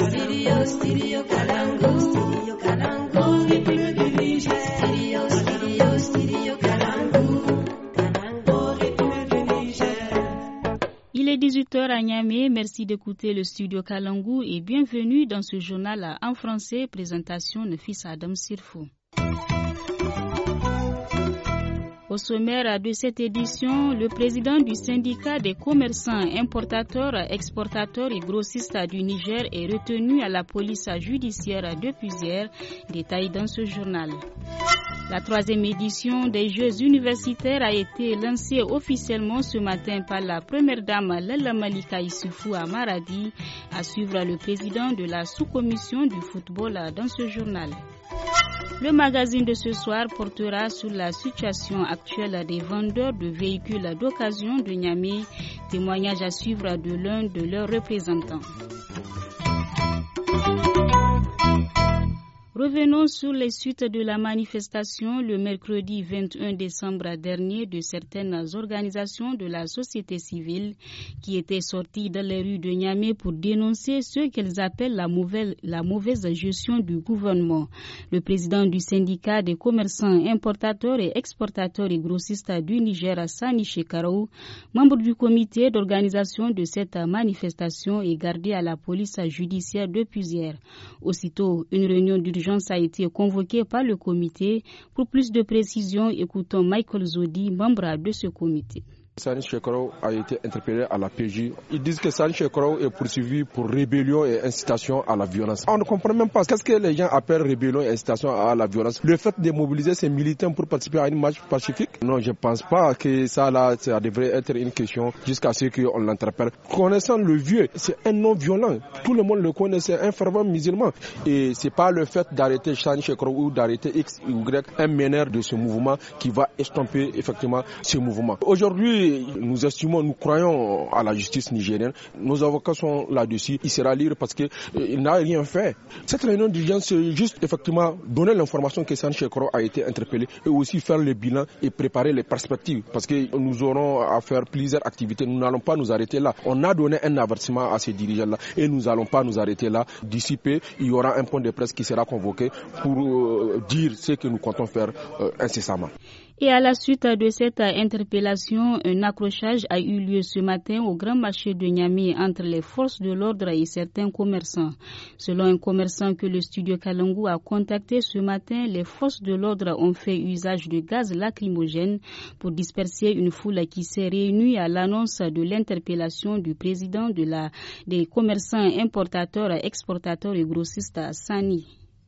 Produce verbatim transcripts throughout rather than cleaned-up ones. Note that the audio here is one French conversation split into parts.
Studio, Studio Kalangu. Studio Kalangu. République du Niger. Studio, Studio, Studio Kalangu. Kalangu, République du Niger. Il est dix-huit heures à Niamey. Merci d'écouter le Studio Kalangu et bienvenue dans ce journal en français. Présentation Nefis Adam Sirfou. Au sommaire de cette édition, le président du syndicat des commerçants, importateurs, exportateurs et grossistes du Niger est retenu à la police judiciaire depuis hier. Détail dans ce journal. La troisième édition des Jeux universitaires a été lancée officiellement ce matin par la première dame Lalla Malika Issoufou à Maradi, à suivre le président de la sous-commission du football dans ce journal. Le magazine de ce soir portera sur la situation actuelle des vendeurs de véhicules d'occasion de Niamey, témoignage à suivre de l'un de leurs représentants. Revenons sur les suites de la manifestation le mercredi vingt et un décembre dernier de certaines organisations de la société civile qui étaient sorties dans les rues de Niamey pour dénoncer ce qu'elles appellent la mauvaise, la mauvaise gestion du gouvernement. Le président du syndicat des commerçants, importateurs et exportateurs et grossistes du Niger, Sani Shekarou, membre du comité d'organisation de cette manifestation, est gardé à la police judiciaire depuis hier. Aussitôt, une réunion d'urgence a été convoquée par le comité. Pour plus de précisions, écoutons Michael Zodi, membre de ce comité. Sani Shekarou a été interpellé à la P J. Ils disent que Sani Shekarou est poursuivi pour rébellion et incitation à la violence. On ne comprend même pas qu'est-ce que les gens appellent rébellion et incitation à la violence. Le fait de mobiliser ces militants pour participer à une marche pacifique, non, je ne pense pas que ça là, ça devrait être une question jusqu'à ce qu'on l'interpelle. Connaissant le vieux, c'est un non violent. Tout le monde le connaît, c'est un fervent musulman. Et c'est pas le fait d'arrêter Sani Shekarou ou d'arrêter X ou Y, un meneur de ce mouvement qui va estomper effectivement ce mouvement. Aujourd'hui, nous estimons, nous croyons à la justice nigérienne. Nos avocats sont là-dessus. Il sera libre parce qu'il euh, n'a rien fait. Cette réunion d'urgence, c'est juste effectivement donner l'information que Sani Shekarou a été interpellé et aussi faire le bilan et préparer les perspectives parce que nous aurons à faire plusieurs activités. Nous n'allons pas nous arrêter là. On a donné un avertissement à ces dirigeants-là et nous n'allons pas nous arrêter là. D'ici peu, il y aura un point de presse qui sera convoqué pour euh, dire ce que nous comptons faire euh, incessamment. Et à la suite de cette interpellation, un accrochage a eu lieu ce matin au grand marché de Niamey entre les forces de l'ordre et certains commerçants. Selon un commerçant que le studio Kalangu a contacté ce matin, les forces de l'ordre ont fait usage de gaz lacrymogène pour disperser une foule qui s'est réunie à l'annonce de l'interpellation du président de la, des commerçants importateurs, exportateurs et grossistes à Sani.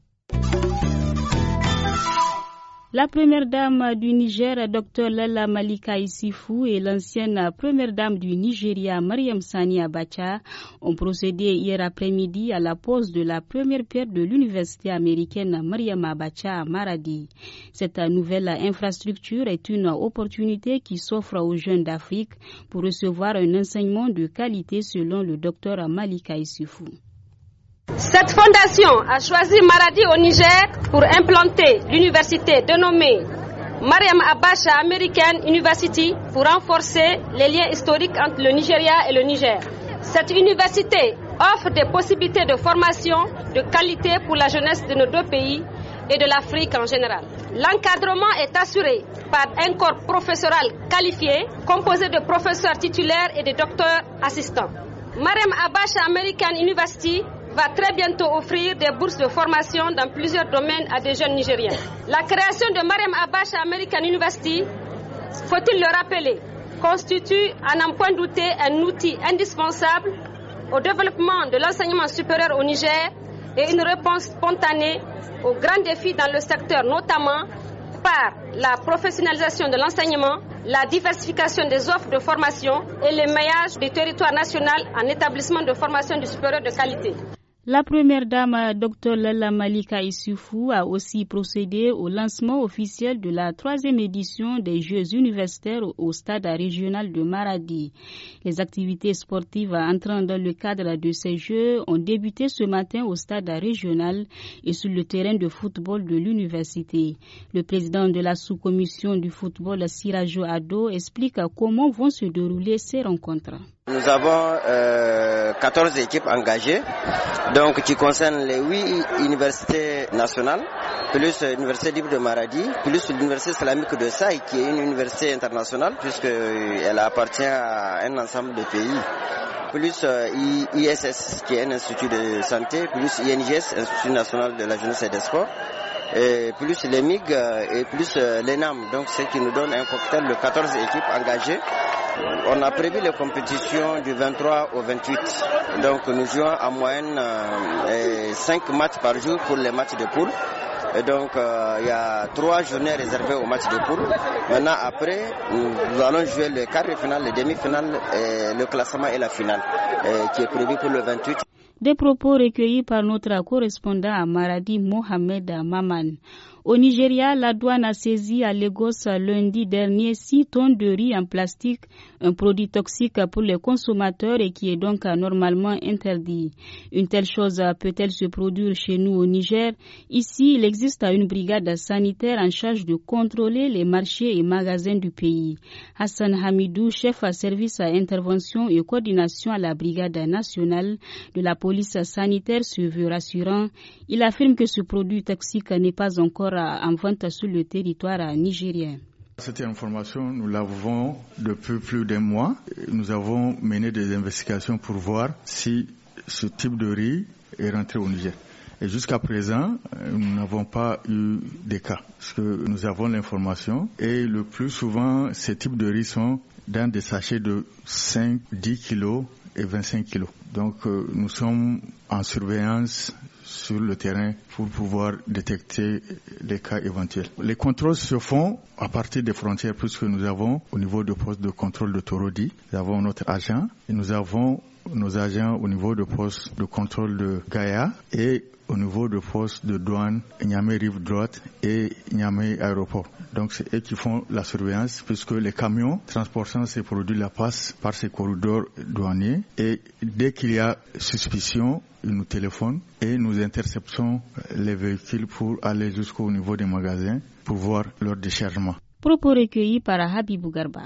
La première dame du Niger, Dr Lalla Malika Issoufou, et l'ancienne première dame du Nigeria, Mariam Sani Abacha, ont procédé hier après-midi à la pose de la première pierre de l'université américaine Mariam Abacha à Maradi. Cette nouvelle infrastructure est une opportunité qui s'offre aux jeunes d'Afrique pour recevoir un enseignement de qualité selon le Dr Malika Issoufou. Cette fondation a choisi Maradi au Niger pour implanter l'université dénommée Mariam Abacha American University pour renforcer les liens historiques entre le Nigeria et le Niger. Cette université offre des possibilités de formation de qualité pour la jeunesse de nos deux pays et de l'Afrique en général. L'encadrement est assuré par un corps professoral qualifié composé de professeurs titulaires et de docteurs assistants. Mariam Abacha American University va très bientôt offrir des bourses de formation dans plusieurs domaines à des jeunes Nigériens. La création de Mariam Abacha American University, faut-il le rappeler, constitue, à n'en point douter, un outil indispensable au développement de l'enseignement supérieur au Niger et une réponse spontanée aux grands défis dans le secteur, notamment par la professionnalisation de l'enseignement, la diversification des offres de formation et le maillage du territoire national en établissement de formation du supérieur de qualité. La première dame, Dr Lalla Malika Issoufou, a aussi procédé au lancement officiel de la troisième édition des Jeux universitaires au stade régional de Maradi. Les activités sportives entrant dans le cadre de ces Jeux ont débuté ce matin au stade régional et sur le terrain de football de l'université. Le président de la sous-commission du football, Sirajo Ado, explique comment vont se dérouler ces rencontres. Nous avons euh, quatorze équipes engagées, donc qui concernent les huit universités nationales, plus l'université libre de Maradi, plus l'université islamique de Saï, qui est une université internationale, puisqu'elle appartient à un ensemble de pays, plus euh, I S S, qui est un institut de santé, plus I N G S, Institut national de la jeunesse et des sports, et plus les M I G et plus euh, l'E N A M, donc ce qui nous donne un cocktail de quatorze équipes engagées. On a prévu les compétitions du vingt-trois au vingt-huit. Donc nous jouons en moyenne euh, cinq matchs par jour pour les matchs de poule. Et donc euh, il y a trois journées réservées aux matchs de poule. Maintenant après, nous, nous allons jouer le quart de finale, le demi-finale, et le classement et la finale, et, qui est prévu pour le vingt-huit. Des propos recueillis par notre correspondant à Maradi, Mohamed Maman. Au Nigeria, la douane a saisi à Lagos lundi dernier six tonnes de riz en plastique, un produit toxique pour les consommateurs et qui est donc normalement interdit. Une telle chose peut-elle se produire chez nous au Niger? Ici, il existe une brigade sanitaire en charge de contrôler les marchés et magasins du pays. Hassan Hamidou, chef à service à intervention et coordination à la brigade nationale de la police sanitaire, se veut rassurant. Il affirme que ce produit toxique n'est pas encore en vente sur le territoire nigérien. Cette information, nous l'avons depuis plus d'un mois. Nous avons mené des investigations pour voir si ce type de riz est rentré au Niger. Et jusqu'à présent, nous n'avons pas eu de cas. Parce que nous avons l'information et le plus souvent, ces types de riz sont dans des sachets de cinq, dix kilos et vingt-cinq kilos. Donc euh, nous sommes en surveillance sur le terrain pour pouvoir détecter les cas éventuels. Les contrôles se font à partir des frontières puisque nous avons au niveau du poste de contrôle de Torodi, nous avons notre agent et nous avons nos agents au niveau du poste de contrôle de Gaïa et au niveau du poste de douane Niamey Rive Droite et Niamey Aéroport. Donc c'est eux qui font la surveillance puisque les camions transportant ces produits-là passent par ces corridors douaniers et dès qu'il y a suspicion, ils nous téléphonent et nous interceptons les véhicules pour aller jusqu'au niveau des magasins pour voir leur déchargement. Propos recueillis par Habibou Garba.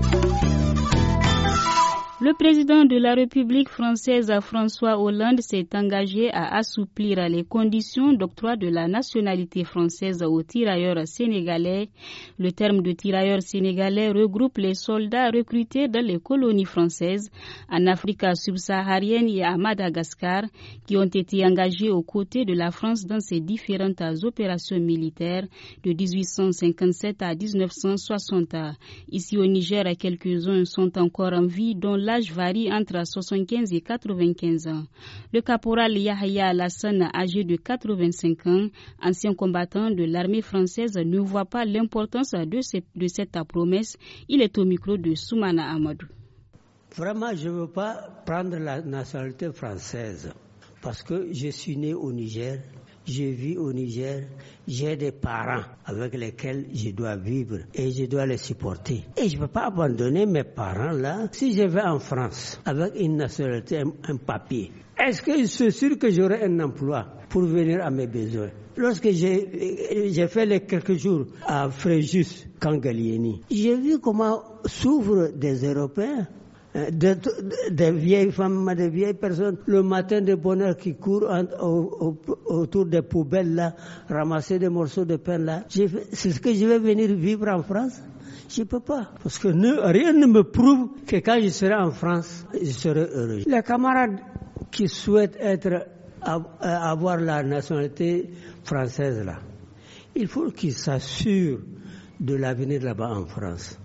Le président de la République française, François Hollande, s'est engagé à assouplir les conditions d'octroi de la nationalité française aux tirailleurs sénégalais. Le terme de tirailleurs sénégalais regroupe les soldats recrutés dans les colonies françaises en Afrique subsaharienne et à Madagascar qui ont été engagés aux côtés de la France dans ses différentes opérations militaires de dix-huit cent cinquante-sept à dix-neuf cent soixante. Ici au Niger, quelques-uns sont encore en vie, dont l'âge varie entre soixante-quinze et quatre-vingt-quinze ans. Le caporal Yahya Alassane, âgé de quatre-vingt-cinq ans, ancien combattant de l'armée française, ne voit pas l'importance de cette, de cette promesse. Il est au micro de Soumana Amadou. Vraiment, je ne veux pas prendre la nationalité française parce que je suis né au Niger. Je vis au Niger, j'ai des parents avec lesquels je dois vivre et je dois les supporter. Et je ne peux pas abandonner mes parents là. Si je vais en France avec une nationalité, un, un papier, est-ce que je suis sûr que j'aurai un emploi pour venir à mes besoins? Lorsque j'ai, j'ai fait les quelques jours à Fréjus, Kangalieni, j'ai vu comment souffrent des Européens. Des de, de vieilles femmes, des vieilles personnes, le matin de bonne heure qui courent en, au, au, autour des poubelles là, ramasser des morceaux de pain là. J'ai fait, c'est ce que je vais venir vivre en France? Je ne peux pas. Parce que ne, rien ne me prouve que quand je serai en France, je serai heureux. Les camarades qui souhaitent être, avoir la nationalité française là, il faut qu'ils s'assurent de l'avenir là-bas en France.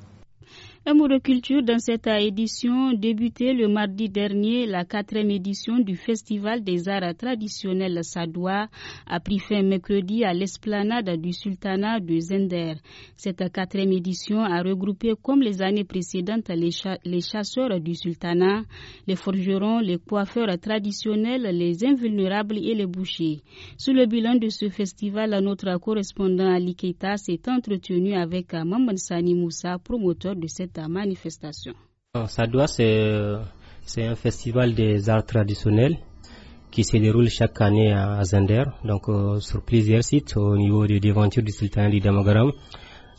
Un mot de culture dans cette édition débutée le mardi dernier, la quatrième édition du Festival des arts traditionnels Sadoua a pris fin mercredi à l'esplanade du sultanat de Zender. Cette quatrième édition a regroupé comme les années précédentes les, cha- les chasseurs du sultanat, les forgerons, les coiffeurs traditionnels, les invulnérables et les bouchers. Sous le bilan de ce festival, notre correspondant Ali Keita s'est entretenu avec Maman Sani Moussa, promoteur de cette manifestation. Sadoua, c'est, c'est un festival des arts traditionnels qui se déroule chaque année à Zender, donc euh, sur plusieurs sites au niveau des devantures du sultanat du Damagaram.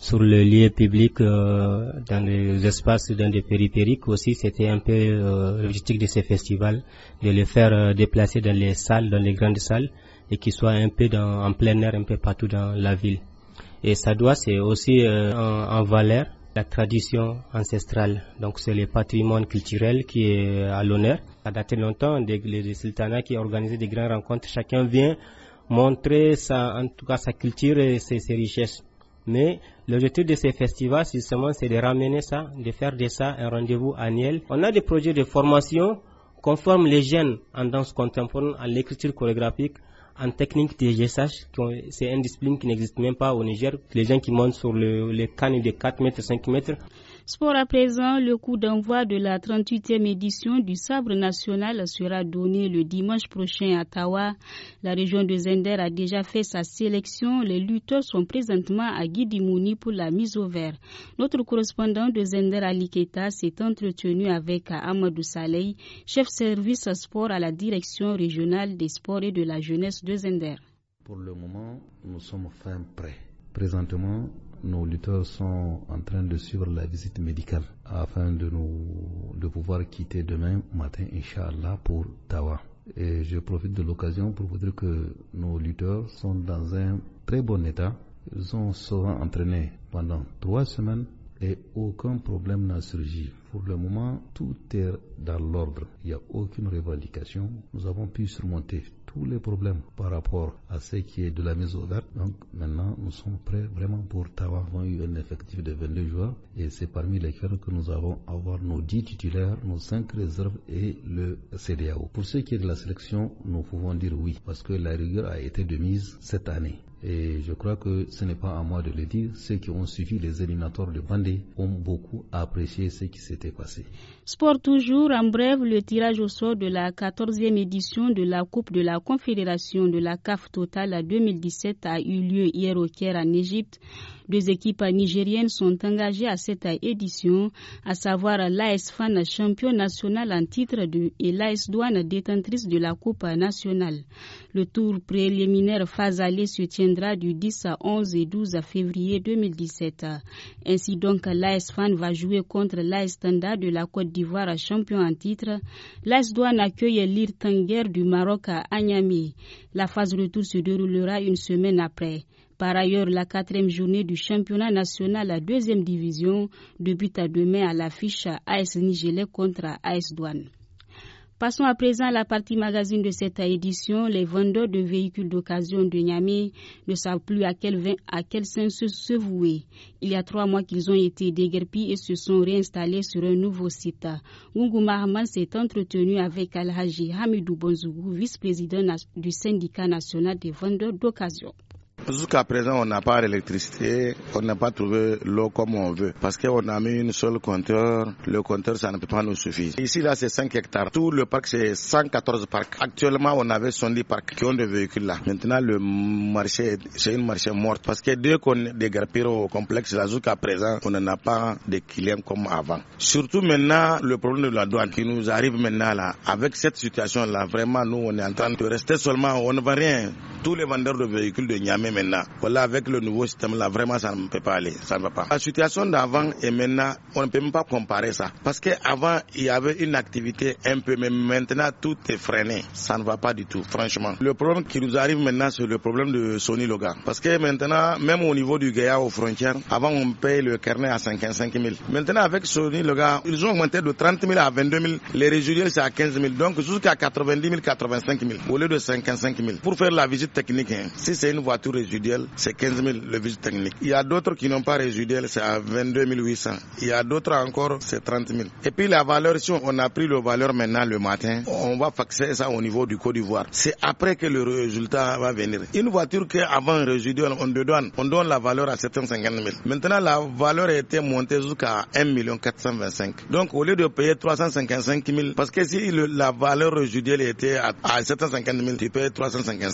sur le lieu public, euh, dans les espaces, dans des périphériques aussi. C'était un peu euh, l'objectif de ces festivals, de les faire euh, déplacer dans les salles, dans les grandes salles, et qu'ils soient un peu dans, en plein air, un peu partout dans la ville. Et ça doit, c'est aussi euh, en, en valeur la tradition ancestrale. Donc c'est le patrimoine culturel qui est à l'honneur. Ça date longtemps des, des sultanats qui organisaient des grandes rencontres. Chacun vient montrer sa, en tout cas sa culture et ses, ses richesses. Mais l'objectif de ces festivals, justement, c'est de ramener ça, de faire de ça un rendez-vous annuel. On a des projets de formation qu'on forme les jeunes en danse contemporaine, en l'écriture chorégraphique, en technique de G S H. C'est une discipline qui n'existe même pas au Niger. Les gens qui montent sur le, les cannes de quatre mètres, cinq mètres. Sport à présent, le coup d'envoi de la trente-huitième édition du Sabre national sera donné le dimanche prochain à Tawa. La région de Zender a déjà fait sa sélection. Les lutteurs sont présentement à Guidimouni pour la mise au vert. Notre correspondant de Zender, Ali Keita, s'est entretenu avec Amadou Saleh, chef service sport à la direction régionale des sports et de la jeunesse de Zender. Pour le moment, nous sommes fin prêts. Présentement, nos lutteurs sont en train de suivre la visite médicale afin de nous de pouvoir quitter demain matin, Inch'Allah, pour Tawa. Et je profite de l'occasion pour vous dire que nos lutteurs sont dans un très bon état. Ils ont souvent entraîné pendant trois semaines et aucun problème n'a surgi. Pour le moment, tout est dans l'ordre. Il n'y a aucune revendication. Nous avons pu surmonter tous les problèmes par rapport à ce qui est de la mise au vert. Donc maintenant, nous sommes prêts vraiment pour Tawa. Nous avons eu un effectif de vingt-deux joueurs et c'est parmi lesquels que nous avons avoir nos dix titulaires, nos cinq réserves et le C D A O. Pour ce qui est de la sélection, nous pouvons dire oui parce que la rigueur a été de mise cette année. Et je crois que ce n'est pas à moi de le dire. Ceux qui ont suivi les éliminatoires de Bandé ont beaucoup apprécié ce qui s'était passé. Sport toujours, en bref, le tirage au sort de la quatorzième édition de la Coupe de la Confédération de la C A F Total deux mille dix-sept a eu lieu hier au Caire en Égypte. Deux équipes nigériennes sont engagées à cette édition, à savoir l'A S Fan champion national en titre de, et l'A S Douane détentrice de la Coupe nationale. Le tour préliminaire phase aller se tiendra du dix à onze et douze février deux mille dix-sept. Ainsi donc, l'A S Fan va jouer contre l'A S Standard de la Côte d'Ivoire champion en titre. L'A S Douane accueille l'I R Tanger du Maroc à Niamey. La phase retour se déroulera une semaine après. Par ailleurs, la quatrième journée du championnat national à deuxième division débute à demain à l'affiche A S Nigelec contre A S Douane. Passons à présent à la partie magazine de cette édition. Les vendeurs de véhicules d'occasion de Niamey ne savent plus à quel, vin, à quel sens se vouer. Il y a trois mois qu'ils ont été déguerpis et se sont réinstallés sur un nouveau site. Gungu Mahaman s'est entretenu avec Al-Haji Hamidou Bonzougou, vice-président du syndicat national des vendeurs d'occasion. Jusqu'à présent, on n'a pas d'électricité, on n'a pas trouvé l'eau comme on veut. Parce qu'on a mis une seule compteur, le compteur, ça ne peut pas nous suffire. Ici, là, c'est cinq hectares. Tout le parc, c'est cent quatorze parcs. Actuellement, on avait soixante-dix parcs qui ont des véhicules là. Maintenant, le marché, c'est une marché morte. Parce que dès qu'on déguerpit au complexe, là, jusqu'à présent, on n'en a pas de clients comme avant. Surtout maintenant, le problème de la douane qui nous arrive maintenant là. Avec cette situation-là, vraiment, nous, on est en train de rester seulement, on ne va rien. Tous les vendeurs de véhicules de Niamey maintenant, voilà, avec le nouveau système là, vraiment ça ne peut pas aller, ça ne va pas. La situation d'avant et maintenant, on ne peut même pas comparer ça. Parce qu'avant, il y avait une activité un peu, mais maintenant tout est freiné. Ça ne va pas du tout, franchement. Le problème qui nous arrive maintenant, c'est le problème de Sony Loga. Parce que maintenant, même au niveau du Gaïa aux frontières, avant on paye le carnet à cinquante-cinq mille. Maintenant avec Sony Loga, ils ont augmenté de trente mille à vingt-deux mille. Les résiduels c'est à quinze mille. Donc jusqu'à quatre-vingt-dix mille, quatre-vingt-cinq mille. Au lieu de cinquante-cinq mille. Pour faire la visite technique, hein, si c'est une voiture résiduelle, c'est quinze mille le visite technique. Il y a d'autres qui n'ont pas résiduel, c'est à vingt-deux mille huit cents. Il y a d'autres encore, c'est trente mille. Et puis la valeur, si on a pris le valeur maintenant le matin, on va faxer ça au niveau du Côte d'Ivoire. C'est après que le résultat va venir. Une voiture qui avant résiduel, on donne, on donne la valeur à sept cent cinquante mille. Maintenant, la valeur a été montée jusqu'à un million quatre cent vingt-cinq. Donc, au lieu de payer trois cent cinquante-cinq mille, parce que si le, la valeur résiduelle était à, à sept cent cinquante mille, tu payes trois cent cinquante-cinq mille.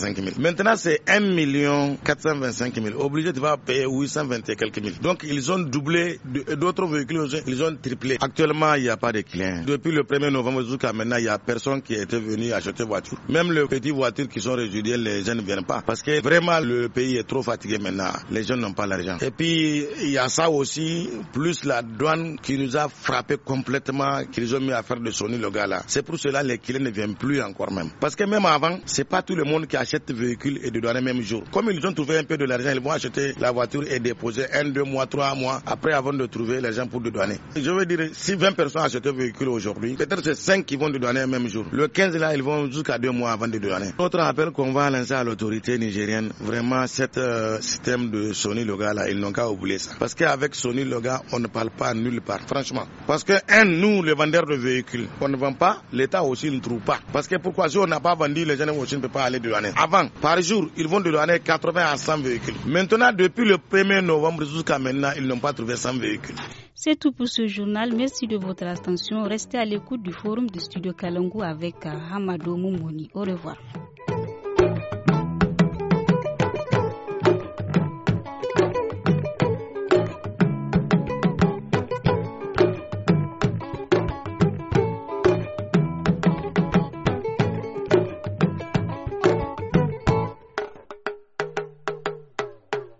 Maintenant, c'est un million quatre cent vingt-cinq mille. Obligé, tu vas payer huit cent vingt et quelques mille. Donc, ils ont doublé, d'autres véhicules, ils ont triplé. Actuellement, il n'y a pas de clients. Depuis le premier novembre jusqu'à maintenant, il n'y a personne qui était venu acheter voiture. Même les petites voitures qui sont résiduelles, les gens ne viennent pas. Parce que vraiment, le pays est trop fatigué maintenant. Les gens n'ont pas l'argent. Et puis, il y a ça aussi, plus la douane qui nous a frappé complètement, qu'ils ont mis à faire de Sony le gars là. C'est pour cela que les clients ne viennent plus encore même. Parce que même avant, c'est pas tout le monde qui achète le véhicule et de douaner même jour. Comme ils ont trouvé un peu de l'argent, ils vont acheter la voiture et déposer un, deux mois, trois mois après avant de trouver l'argent pour dédouaner. Je veux dire, si vingt personnes achètent un véhicule aujourd'hui, peut-être c'est cinq qui vont dédouaner le même jour. Le quinze là, ils vont jusqu'à deux mois avant de dédouaner. Autre appel qu'on va lancer à l'autorité nigérienne, vraiment, cet euh, système de Sony Loga là, ils n'ont qu'à oublier ça. Parce qu'avec Sony Loga, on ne parle pas nulle part, franchement. Parce que, un, nous, les vendeurs de véhicules, on ne vend pas, l'État aussi ne trouve pas. Parce que pourquoi si on n'a pas vendu, les gens aussi ne peuvent pas aller dédouaner. Avant, par jour, ils vont dédouaner quatre-vingts à cent véhicules. Maintenant, depuis le premier novembre jusqu'à maintenant, ils n'ont pas trouvé cent véhicules. C'est tout pour ce journal. Merci de votre attention. Restez à l'écoute du forum du studio Kalangu avec Hamadou Moumouni. Au revoir.